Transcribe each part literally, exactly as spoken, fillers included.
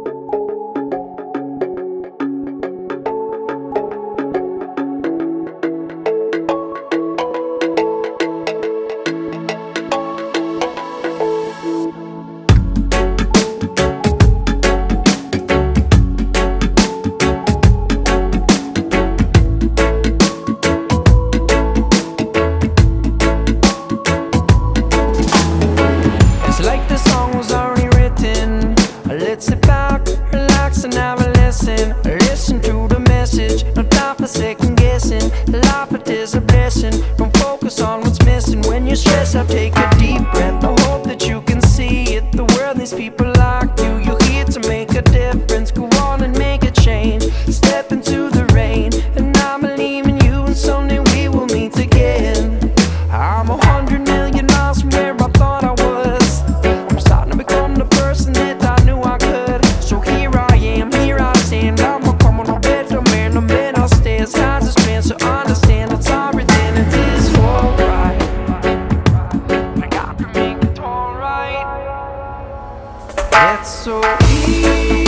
Listen to the message, no time for second guessing. Life it is a blessing, don't focus on what's missing. When you're stressed out, take a deep breath. I hope that you can see it. The world needs people like you. You're here to make a difference. Go on and make a change. Step into the rain, and I believe in you, and someday we will meet again. I'm a hundred million miles from where I thought I was. I'm starting to become the person that I knew I could. So here I am, here I stand. I'm a come on a better man, a man I'll stay as high as it's been. So understand it's everything, it is alright. I got to make it alright. It's so easy.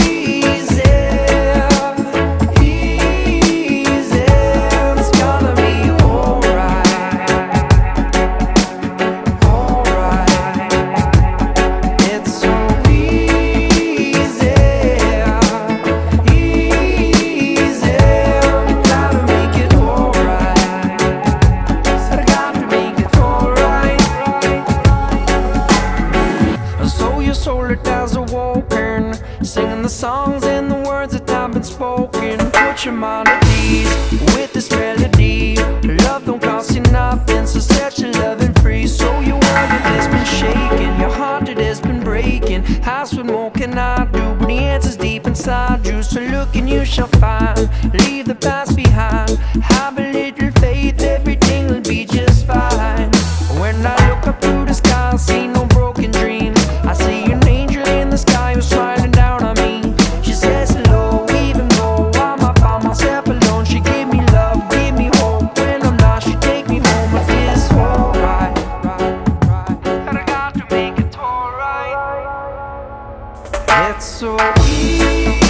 As a walking, singing the songs and the words that have been spoken. Put your mind at ease with this melody. Love don't cost you nothing, so set your loving free. So your world has been shaking, your heart it has been breaking. Ask what more can I do, but the answer's deep inside you. So look and you shall find, leave the past behind. Have a little faith, everything will be just fine. When I look up through the sky, I see no broken dreams. I see an angel in the sky who's smiling down on me. She says hello, even though I'm not by myself alone. She gave me love, gave me hope. When I'm not, she take me home. It feels alright, and I got to make it alright. It's so easy.